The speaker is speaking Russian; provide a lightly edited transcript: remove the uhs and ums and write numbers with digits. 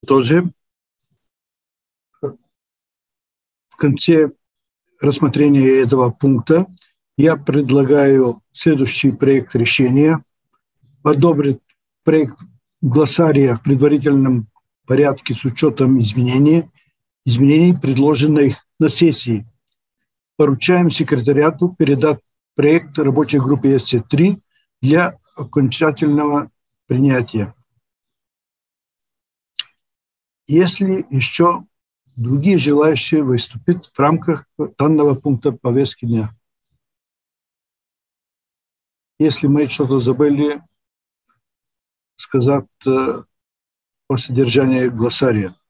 Тоже в конце рассмотрения этого пункта я предлагаю следующий проект решения: одобрить проект глоссария в предварительном порядке с учетом изменений, предложенных на сессии. Поручаем секретариату передать проект рабочей группе СЦ-3 для окончательного принятия. Если еще другие желающие выступить в рамках данного пункта повестки дня? Если мы что-то забыли сказать по содержанию глоссария.